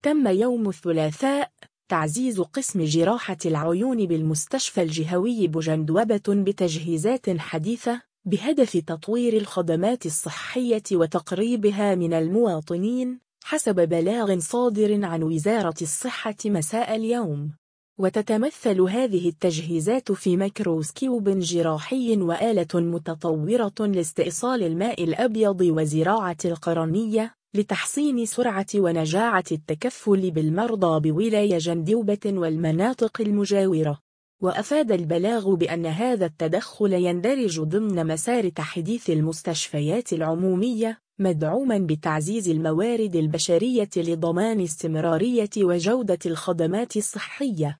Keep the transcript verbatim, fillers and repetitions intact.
تم يوم الثلاثاء تعزيز قسم جراحة العيون بالمستشفى الجهوي بجندوبة بتجهيزات حديثة بهدف تطوير الخدمات الصحية وتقريبها من المواطنين، حسب بلاغ صادر عن وزارة الصحة مساء اليوم. وتتمثل هذه التجهيزات في ميكروسكوب جراحي وآلة متطورة لاستئصال الماء الأبيض وزراعة القرنية لتحسين سرعة ونجاعة التكفل بالمرضى بولاية جندوبة والمناطق المجاورة. وأفاد البلاغ بأن هذا التدخل يندرج ضمن مسار تحديث المستشفيات العمومية، مدعوما بتعزيز الموارد البشرية لضمان استمرارية وجودة الخدمات الصحية.